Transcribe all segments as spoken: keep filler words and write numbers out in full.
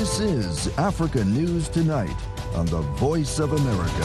This is Africa News Tonight on the Voice of America.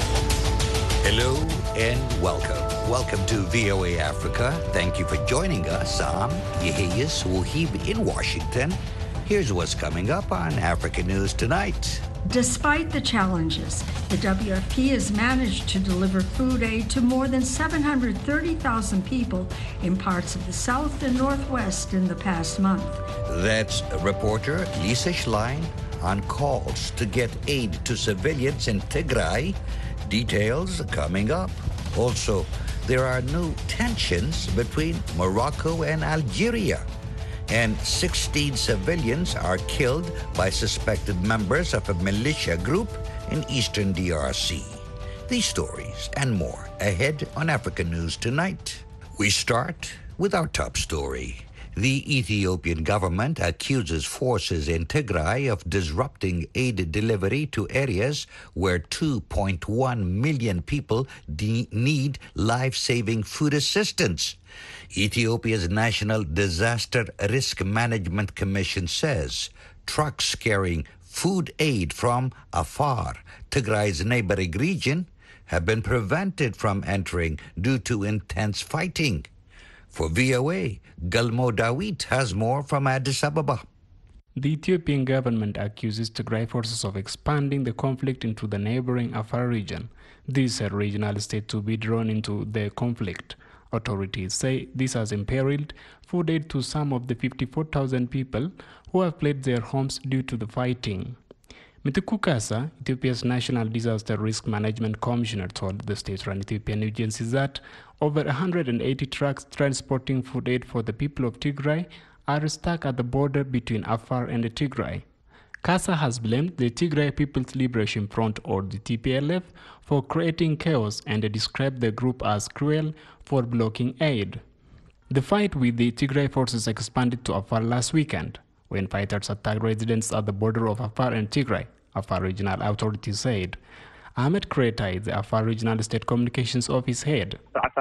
Hello and welcome. Welcome to V O A Africa. Thank you for joining us. I'm Yeheyes Wuhib in Washington. Here's what's coming up on Africa News Tonight. Despite the challenges, the W F P has managed to deliver food aid to more than seven hundred thirty thousand people in parts of the South and Northwest in the past month. That's reporter Lisa Schlein on calls to get aid to civilians in Tigray. Details coming up. Also, there are new tensions between Morocco and Algeria. And sixteen civilians are killed by suspected members of a militia group in eastern D R C. These stories and more ahead on Africa News Tonight. We start with our top story. The Ethiopian government accuses forces in Tigray of disrupting aid delivery to areas where two point one million people de- need life-saving food assistance. Ethiopia's National Disaster Risk Management Commission says trucks carrying food aid from Afar, Tigray's neighboring region, have been prevented from entering due to intense fighting. For V O A, Galmo Dawit has more from Addis Ababa. The Ethiopian government accuses Tigray forces of expanding the conflict into the neighboring Afar region. This is a regional state to be drawn into the conflict. Authorities say this has imperiled food aid to some of the fifty-four thousand people who have fled their homes due to the fighting. Mitiku Kasa, Ethiopia's National Disaster Risk Management Commissioner, told the state-run Ethiopian agency that over one hundred eighty trucks transporting food aid for the people of Tigray are stuck at the border between Afar and Tigray. Kasa has blamed the Tigray People's Liberation Front, or the T P L F, for creating chaos and described the group as cruel for blocking aid. The fight with the Tigray forces expanded to Afar last weekend, when fighters attacked residents at the border of Afar and Tigray, Afar Regional Authority said. Ahmed Kreta is the Afar Regional State Communications Office head.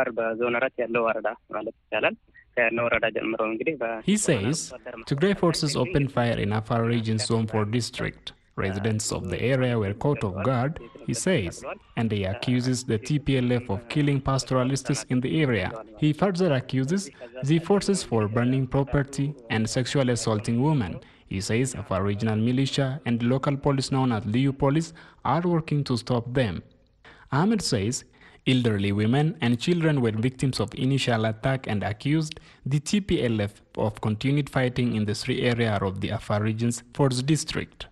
He says Tigray forces opened fire in Afar region zone four district. Residents of the area were caught off guard, he says, and he accuses the T P L F of killing pastoralists in the area. He further accuses the forces for burning property and sexually assaulting women. He says Afar regional militia and local police known as Liu Police are working to stop them. Ahmed says elderly women and children were victims of initial attack and accused the T P L F of continued fighting in the three area of the Afar region's fourth district.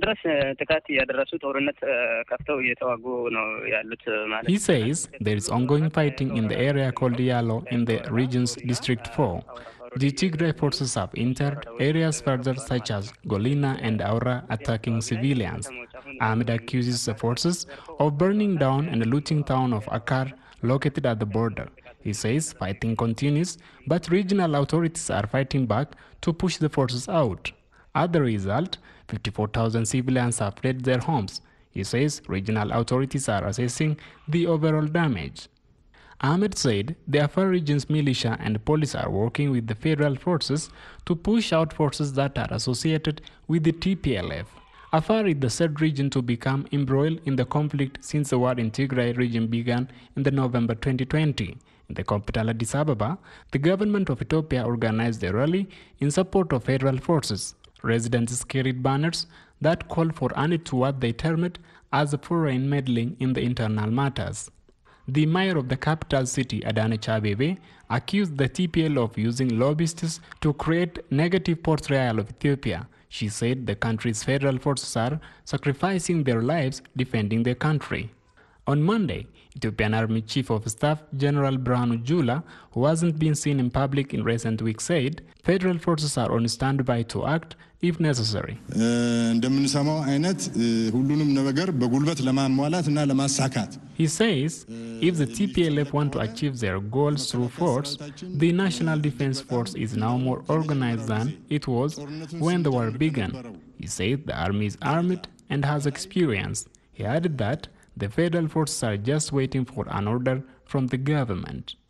He says there is ongoing fighting in the area called Yalo in the region's District four. The Tigray forces have entered areas further such as Golina and Aura, attacking civilians. Ahmed accuses the forces of burning down and looting town of Akkar, located at the border. He says fighting continues, but regional authorities are fighting back to push the forces out. As a result, fifty-four thousand civilians have fled their homes. He says regional authorities are assessing the overall damage. Ahmed said the Afar region's militia and police are working with the federal forces to push out forces that are associated with the T P L F. Afar is the third region to become embroiled in the conflict since the war in Tigray region began in the November twenty twenty. In the capital Addis Ababa, the government of Ethiopia organized a rally in support of federal forces. Residents carried banners that called for an end to what they termed as a foreign meddling in the internal matters. The mayor of the capital city, Adanechi Abebe, accused the T P L of using lobbyists to create negative portrayal of Ethiopia. She said the country's federal forces are sacrificing their lives defending their country. On Monday, Ethiopian Army Chief of Staff General Birhanu Jula, who hasn't been seen in public in recent weeks, said federal forces are on standby to act if necessary. He says if the T P L F want to achieve their goals through force, the National Defense Force is now more organized than it was when the war began. He said the army is armed and has experience. He added that the federal forces are just waiting for an order from the government.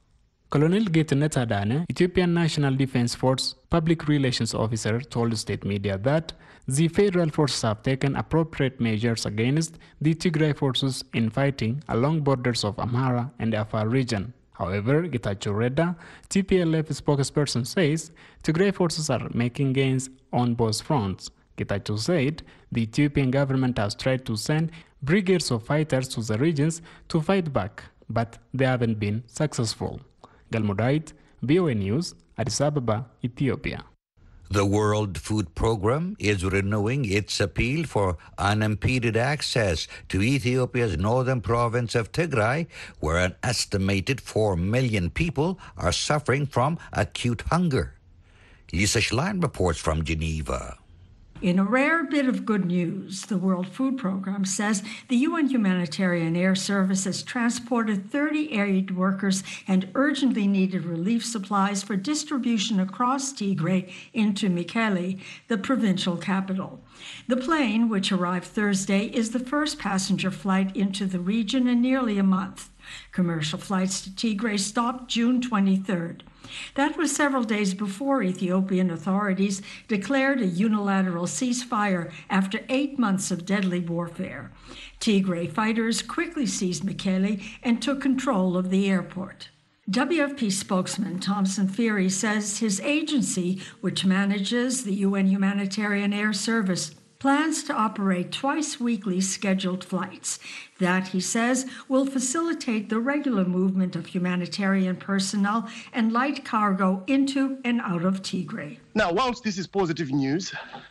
Colonel Getnet Adane, Ethiopian National Defense Force public relations officer, told state media that the federal forces have taken appropriate measures against the Tigray forces in fighting along borders of Amhara and Afar region. However, Getachew Reda, T P L F spokesperson, says Tigray forces are making gains on both fronts. Getachew said the Ethiopian government has tried to send brigades of fighters to the regions to fight back, but they haven't been successful. Galmudait, V O A News, Addis Ababa, Ethiopia. The World Food Programme is renewing its appeal for unimpeded access to Ethiopia's northern province of Tigray, where an estimated four million people are suffering from acute hunger. Lisa Schlein reports from Geneva. In a rare bit of good news, the World Food Programme says the U N Humanitarian Air Service has transported thirty aid workers and urgently needed relief supplies for distribution across Tigray into Mekelle, the provincial capital. The plane, which arrived Thursday, is the first passenger flight into the region in nearly a month. Commercial flights to Tigray stopped June twenty-third. That was several days before Ethiopian authorities declared a unilateral ceasefire after eight months of deadly warfare. Tigray fighters quickly seized Mekelle and took control of the airport. W F P spokesman Thomson Phiri says his agency, which manages the U N Humanitarian Air Service, plans to operate twice weekly scheduled flights. That, he says, will facilitate the regular movement of humanitarian personnel and light cargo into and out of Tigray. Now, whilst this is positive news,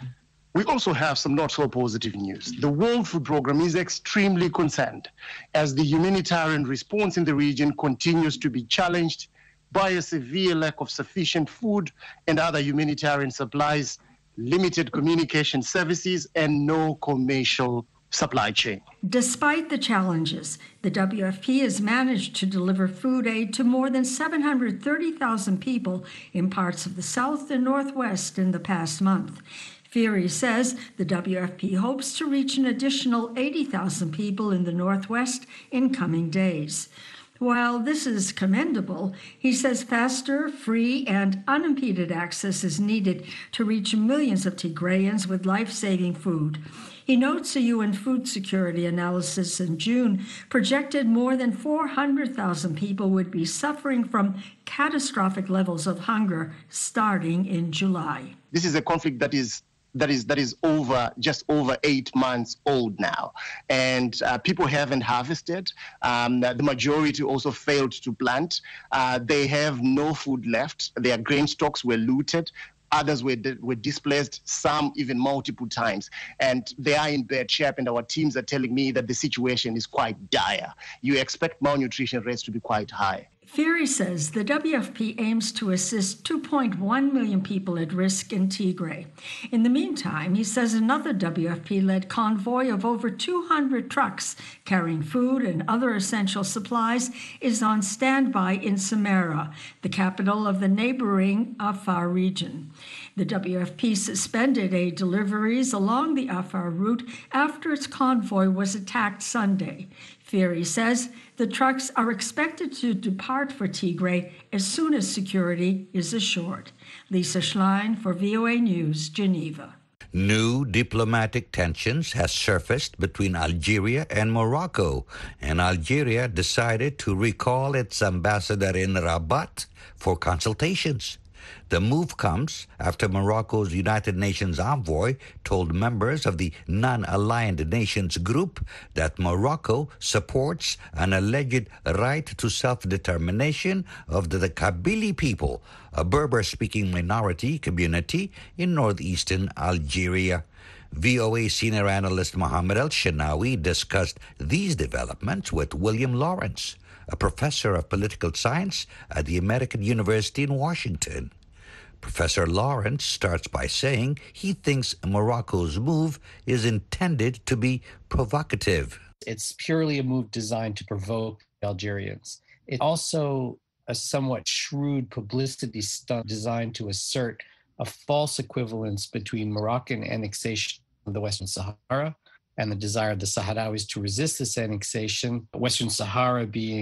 we also have some not so positive news. The World Food Programme is extremely concerned as the humanitarian response in the region continues to be challenged by a severe lack of sufficient food and other humanitarian supplies, limited communication services, and no commercial supply chain. Despite the challenges, the W F P has managed to deliver food aid to more than seven hundred thirty thousand people in parts of the South and Northwest in the past month. Phiri says the W F P hopes to reach an additional eighty thousand people in the Northwest in coming days. While this is commendable, he says faster, free, and unimpeded access is needed to reach millions of Tigrayans with life-saving food. He notes a U N food security analysis in June projected more than four hundred thousand people would be suffering from catastrophic levels of hunger starting in July. This is a conflict that is that is that is over just over eight months old now, and uh, people haven't harvested. Um, the majority also failed to plant. Uh, they have no food left. Their grain stocks were looted. Others were were displaced, some even multiple times, and they are in bad shape. And our teams are telling me that the situation is quite dire. You expect malnutrition rates to be quite high. Phiri says the W F P aims to assist two point one million people at risk in Tigray. In the meantime, he says another W F P-led convoy of over two hundred trucks carrying food and other essential supplies is on standby in Samarra, the capital of the neighboring Afar region. The W F P suspended aid deliveries along the Afar route after its convoy was attacked Sunday. Phiri says the trucks are expected to depart for Tigray as soon as security is assured. Lisa Schlein for V O A News, Geneva. New diplomatic tensions has surfaced between Algeria and Morocco, and Algeria decided to recall its ambassador in Rabat for consultations. The move comes after Morocco's United Nations envoy told members of the Non-Aligned Nations group that Morocco supports an alleged right to self-determination of the, the Kabylie people, a Berber-speaking minority community in northeastern Algeria. V O A senior analyst Mohammed El-Shenawi discussed these developments with William Lawrence, a professor of political science at the American University in Washington. Professor Lawrence starts by saying he thinks Morocco's move is intended to be provocative. It's purely a move designed to provoke Algerians. It's also a somewhat shrewd publicity stunt designed to assert a false equivalence between Moroccan annexation of the Western Sahara and the desire of the Sahrawis to resist this annexation, Western Sahara being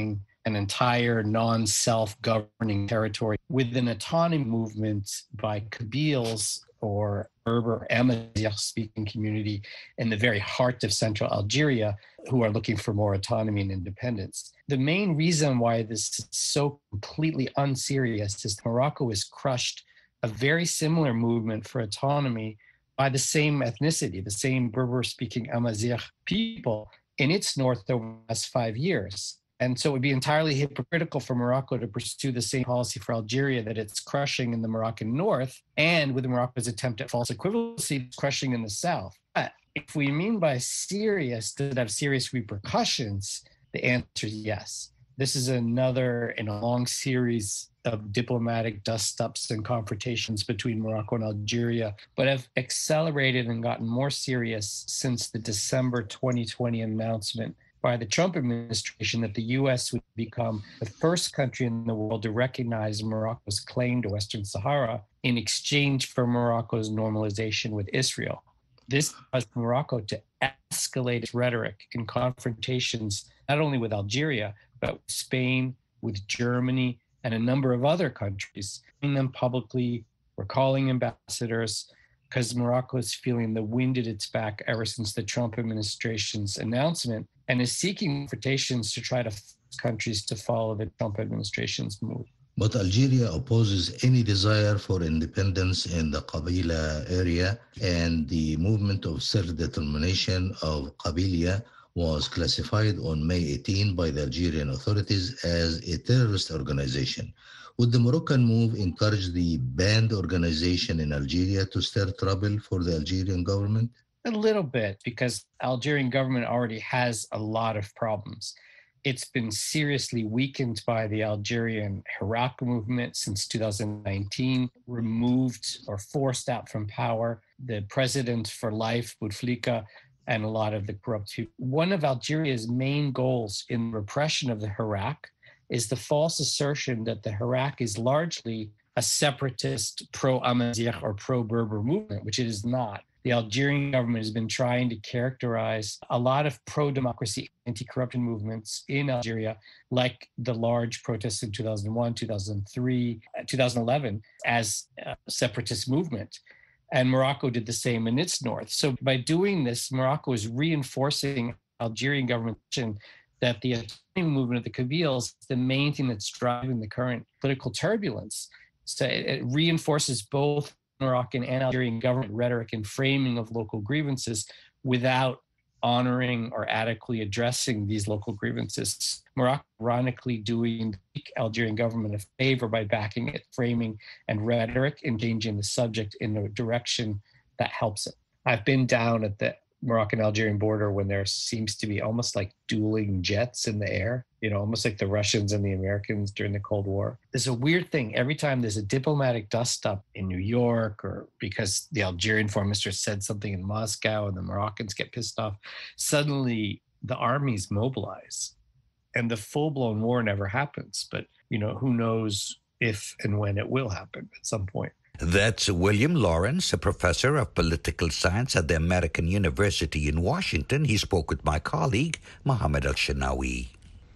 an entire non-self-governing territory with an autonomy movement by Kabyles or Berber Amazigh-speaking community in the very heart of central Algeria who are looking for more autonomy and independence. The main reason why this is so completely unserious is Morocco has crushed a very similar movement for autonomy by the same ethnicity, the same Berber-speaking Amazigh people in its north over the last five years. And so it would be entirely hypocritical for Morocco to pursue the same policy for Algeria that it's crushing in the Moroccan north, and with Morocco's attempt at false equivalency, it's crushing in the south. But if we mean by serious, does it have serious repercussions? The answer is yes. This is another in a long series of diplomatic dust-ups and confrontations between Morocco and Algeria, but have accelerated and gotten more serious since the December twenty twenty announcement by the Trump administration that the U S would become the first country in the world to recognize Morocco's claim to Western Sahara in exchange for Morocco's normalization with Israel. This caused Morocco to escalate its rhetoric in confrontations, not only with Algeria, but with Spain, with Germany, and a number of other countries, seeing them publicly, recalling ambassadors, because Morocco is feeling the wind at its back ever since the Trump administration's announcement, and is seeking invitations to try to force countries to follow the Trump administration's move. But Algeria opposes any desire for independence in the Qabila area, and the movement of self-determination of Qabilia was classified on May eighteenth by the Algerian authorities as a terrorist organization. Would the Moroccan move encourage the banned organization in Algeria to stir trouble for the Algerian government? A little bit, because the Algerian government already has a lot of problems. It's been seriously weakened by the Algerian Hirak movement since two thousand nineteen, removed or forced out from power the president for life, Bouteflika, and a lot of the corrupt people. One of Algeria's main goals in repression of the Hirak is the false assertion that the Hirak is largely a separatist pro-Amazigh or pro-Berber movement, which it is not. The Algerian government has been trying to characterize a lot of pro-democracy, anti-corruption movements in Algeria, like the large protests in two thousand one, two thousand three, two thousand eleven, as a separatist movement. And Morocco did the same in its north. So by doing this, Morocco is reinforcing Algerian government that the autonomy movement of the Kabyles is the main thing that's driving the current political turbulence. So it, it reinforces both Moroccan and Algerian government rhetoric and framing of local grievances without honoring or adequately addressing these local grievances. Morocco, ironically, doing the Algerian government a favor by backing it, framing and rhetoric, and changing the subject in a direction that helps it. I've been down at the Moroccan-Algerian border when there seems to be almost like dueling jets in the air, you know, almost like the Russians and the Americans during the Cold War. There's a weird thing. Every time there's a diplomatic dust-up in New York, or because the Algerian foreign minister said something in Moscow and the Moroccans get pissed off, suddenly the armies mobilize and the full-blown war never happens. But, you know, who knows if and when it will happen at some point. That's William Lawrence, a professor of political science at the American University in Washington. He spoke with my colleague, Mohammed Al-Shinawi.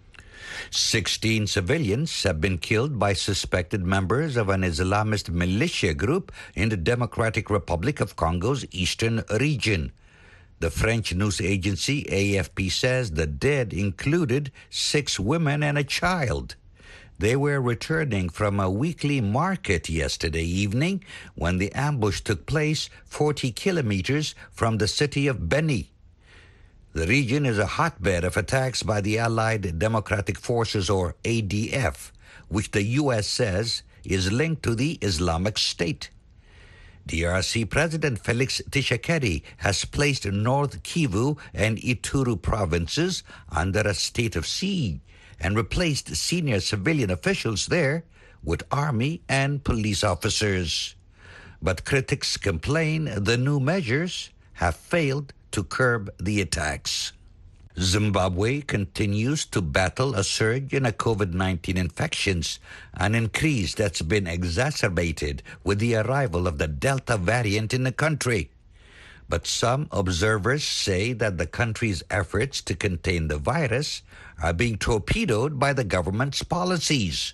Sixteen civilians have been killed by suspected members of an Islamist militia group in the Democratic Republic of Congo's eastern region. The French news agency A F P says the dead included six women and a child. They were returning from a weekly market yesterday evening when the ambush took place forty kilometers from the city of Beni. The region is a hotbed of attacks by the Allied Democratic Forces, or A D F, which the U S says is linked to the Islamic State. D R C President Felix Tshisekedi has placed North Kivu and Ituri provinces under a state of siege and replaced senior civilian officials there with army and police officers. But critics complain the new measures have failed to curb the attacks. Zimbabwe continues to battle a surge in COVID nineteen infections, an increase that's been exacerbated with the arrival of the Delta variant in the country. But some observers say that the country's efforts to contain the virus are being torpedoed by the government's policies.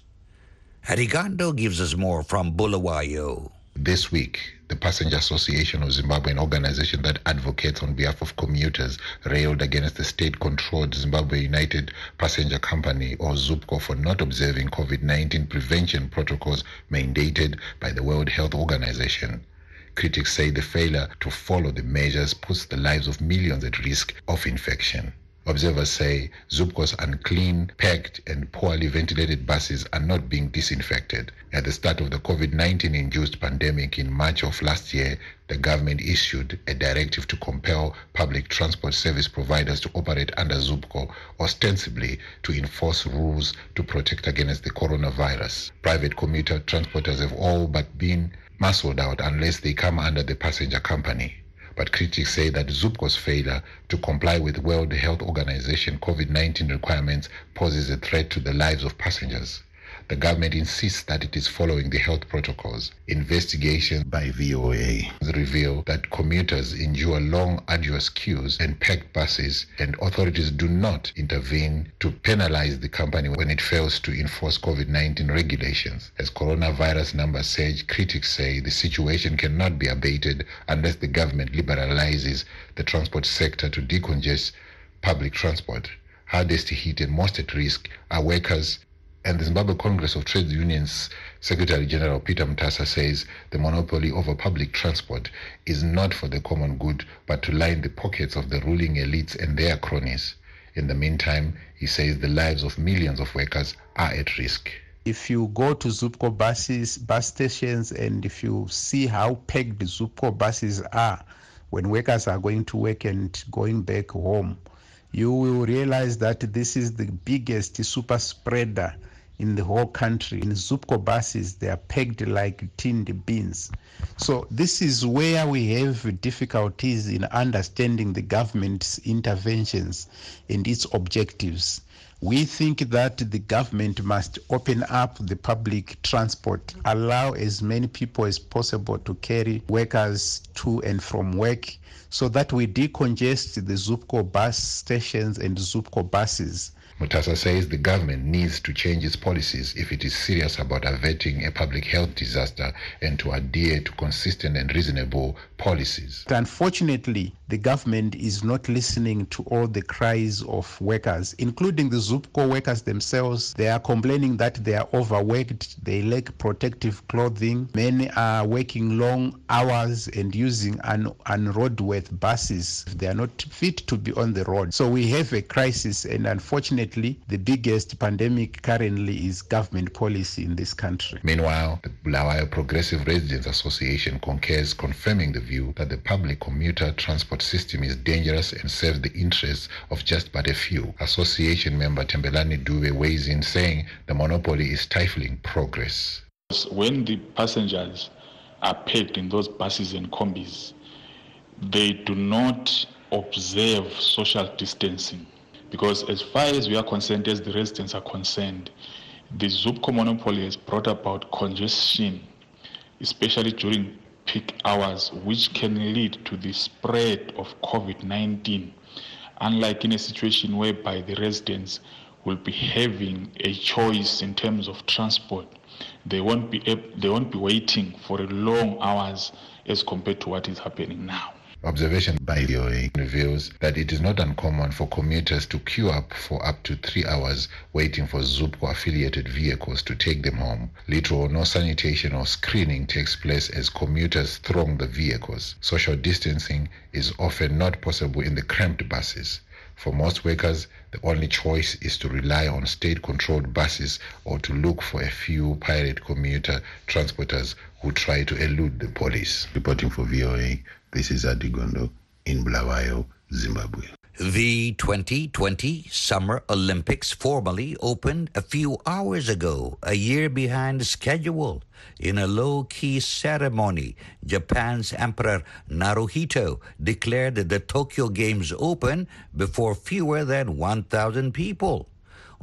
Arigondo gives us more from Bulawayo. This week, the Passenger Association of Zimbabwe, an organization that advocates on behalf of commuters, railed against the state-controlled Zimbabwe United Passenger Company, or ZUPCO, for not observing COVID nineteen prevention protocols mandated by the World Health Organization. Critics say the failure to follow the measures puts the lives of millions at risk of infection. Observers say ZUPCO's unclean, packed, and poorly ventilated buses are not being disinfected. At the start of the COVID nineteen-induced pandemic in March of last year, the government issued a directive to compel public transport service providers to operate under ZUPCO, ostensibly to enforce rules to protect against the coronavirus. Private commuter transporters have all but been muscled out unless they come under the passenger company. But critics say that ZUPCO's failure to comply with World Health Organization COVID nineteen requirements poses a threat to the lives of passengers. The government insists that it is following the health protocols. Investigations by V O A reveal that commuters endure long, arduous queues and packed buses, and authorities do not intervene to penalize the company when it fails to enforce COVID nineteen regulations. As coronavirus numbers surge, critics say the situation cannot be abated unless the government liberalizes the transport sector to decongest public transport. Hardest hit and most at risk are workers. And the Zimbabwe Congress of Trade Unions Secretary General Peter Mutasa says the monopoly over public transport is not for the common good, but to line the pockets of the ruling elites and their cronies. In the meantime, he says the lives of millions of workers are at risk. If you go to ZUPCO buses, bus stations, and if you see how packed the ZUPCO buses are when workers are going to work and going back home, you will realize that this is the biggest super spreader in the whole country. In ZUPCO buses, they are pegged like tinned beans. So this is where we have difficulties in understanding the government's interventions and its objectives. We think that the government must open up the public transport, allow as many people as possible to carry workers to and from work, so that we decongest the ZUPCO bus stations and ZUPCO buses. Mutasa says the government needs to change its policies if it is serious about averting a public health disaster and to adhere to consistent and reasonable policies. Unfortunately, the government is not listening to all the cries of workers, including the ZUPCO workers themselves. They are complaining that they are overworked, they lack protective clothing. Many are working long hours and using un- unroadworthy buses. They are not fit to be on the road. So we have a crisis, and unfortunately, the biggest pandemic currently is government policy in this country. Meanwhile, the Bulawayo Progressive Residents Association concurs, confirming the view that the public commuter transport system is dangerous and serves the interests of just but a few. Association member Tembelani Dube weighs in, saying the monopoly is stifling progress. When the passengers are packed in those buses and combis, they do not observe social distancing. Because as far as we are concerned, as the residents are concerned, the ZUPCO monopoly has brought about congestion, especially during peak hours, which can lead to the spread of COVID nineteen, unlike in a situation whereby the residents will be having a choice in terms of transport. They won't be, they won't be waiting for long hours as compared to what is happening now. Observation by V O A reveals that it is not uncommon for commuters to queue up for up to three hours waiting for ZUPCO-affiliated vehicles to take them home. Little or no sanitation or screening takes place as commuters throng the vehicles. Social distancing is often not possible in the cramped buses. For most workers, the only choice is to rely on state-controlled buses or to look for a few pirate commuter transporters who try to elude the police. Reporting for V O A, this is Arigondo in Bulawayo, Zimbabwe. The twenty twenty Summer Olympics formally opened a few hours ago, a year behind schedule. In a low-key ceremony, Japan's Emperor Naruhito declared the Tokyo Games open before fewer than one thousand people.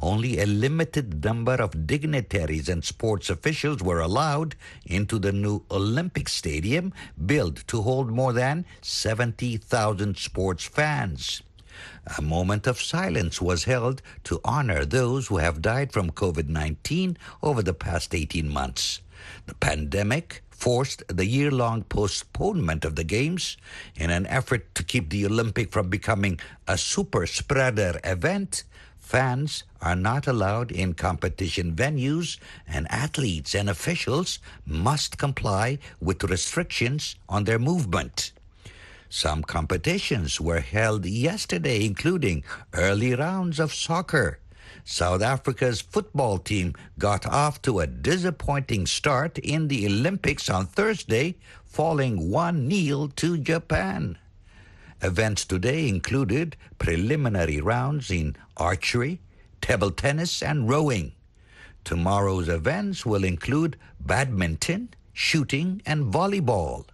only a limited number of dignitaries and sports officials were allowed into the new Olympic Stadium, built to hold more than seventy thousand sports fans. A moment of silence was held to honor those who have died from COVID nineteen over the past eighteen months. The pandemic forced the year-long postponement of the Games in an effort to keep the Olympic from becoming a super-spreader event. Fans are not allowed in competition venues, and athletes and officials must comply with restrictions on their movement. Some competitions were held yesterday, including early rounds of soccer. South Africa's football team got off to a disappointing start in the Olympics on Thursday, falling one nil to Japan. Events today included preliminary rounds in archery, table tennis, and rowing. Tomorrow's events will include badminton, shooting, and volleyball.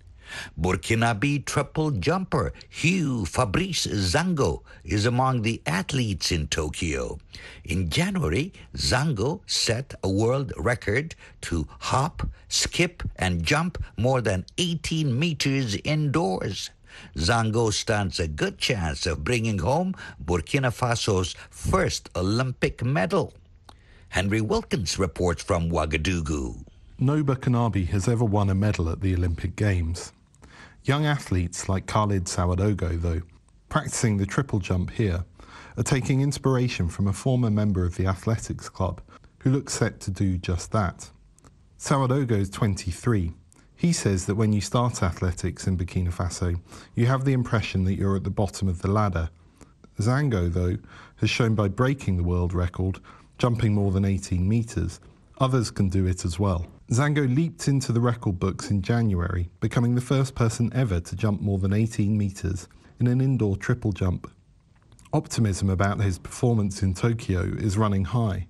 Burkinabe triple jumper Hugh Fabrice Zango is among the athletes in Tokyo. In January, Zango set a world record to hop, skip, and jump more than eighteen meters indoors. Zango stands a good chance of bringing home Burkina Faso's first Olympic medal. Henry Wilkins reports from Ouagadougou. No Burkinabe has ever won a medal at the Olympic Games. Young athletes like Khalid Sawadogo, though, practicing the triple jump here, are taking inspiration from a former member of the athletics club who looks set to do just that. Sawadogo is twenty-three. He says that when you start athletics in Burkina Faso, you have the impression that you're at the bottom of the ladder. Zango, though, has shown by breaking the world record, jumping more than eighteen metres, others can do it as well. Zango leaped into the record books in January, becoming the first person ever to jump more than eighteen metres in an indoor triple jump. Optimism about his performance in Tokyo is running high.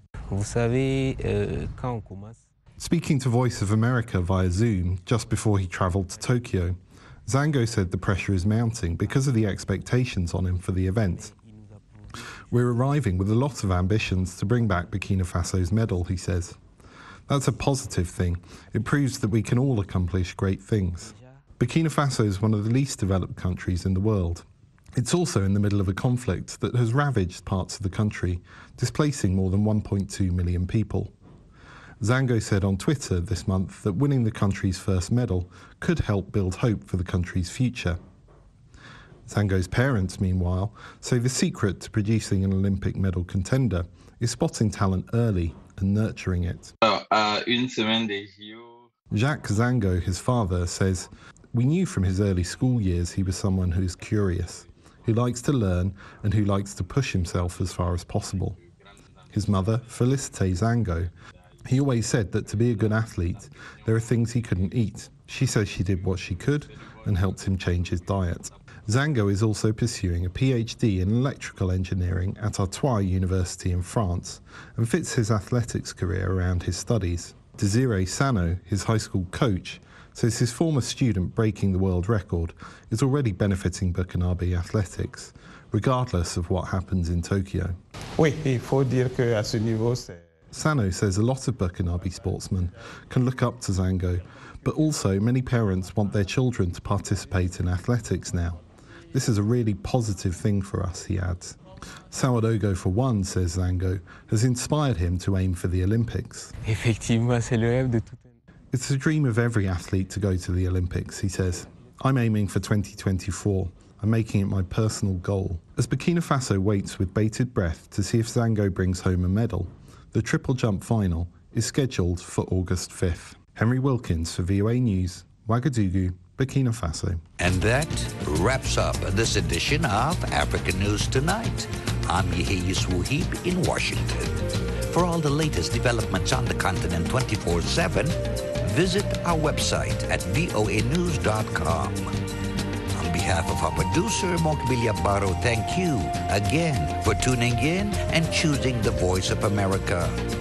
Speaking to Voice of America via Zoom just before he travelled to Tokyo, Zango said the pressure is mounting because of the expectations on him for the event. We're arriving with a lot of ambitions to bring back Burkina Faso's medal, he says. That's a positive thing. It proves that we can all accomplish great things. Burkina Faso is one of the least developed countries in the world. It's also in the middle of a conflict that has ravaged parts of the country, displacing more than one point two million people. Zango said on Twitter this month that winning the country's first medal could help build hope for the country's future. Zango's parents, meanwhile, say the secret to producing an Olympic medal contender is spotting talent early and nurturing it. Jacques Zango, his father, says, "We knew from his early school years he was someone who is curious, who likes to learn and who likes to push himself as far as possible." His mother, Felicite Zango, he always said that to be a good athlete, there are things he couldn't eat. She says she did what she could and helped him change his diet. Zango is also pursuing a P H D in electrical engineering at Artois University in France and fits his athletics career around his studies. Desiree Sano, his high school coach, says his former student breaking the world record is already benefiting Burkinabe athletics, regardless of what happens in Tokyo. Oui, il faut dire que à ce niveau, c'est... Sano says a lot of Burkinabe sportsmen can look up to Zango, but also many parents want their children to participate in athletics now. This is a really positive thing for us, he adds. Sawadogo, for one, says Zango, has inspired him to aim for the Olympics. Effectivement, c'est le rêve de tout. It's a dream of every athlete to go to the Olympics, he says. I'm aiming for twenty twenty-four. I'm making it my personal goal. As Burkina Faso waits with bated breath to see if Zango brings home a medal, the triple jump final is scheduled for August fifth. Henry Wilkins for V O A News, Ouagadougou, Burkina Faso. And that wraps up this edition of African News Tonight. I'm Yeheyes Wouhib in Washington. For all the latest developments on the continent twenty-four seven, visit our website at voa news dot com. On behalf of our producer, Mokbilia Baro, thank you again for tuning in and choosing the Voice of America.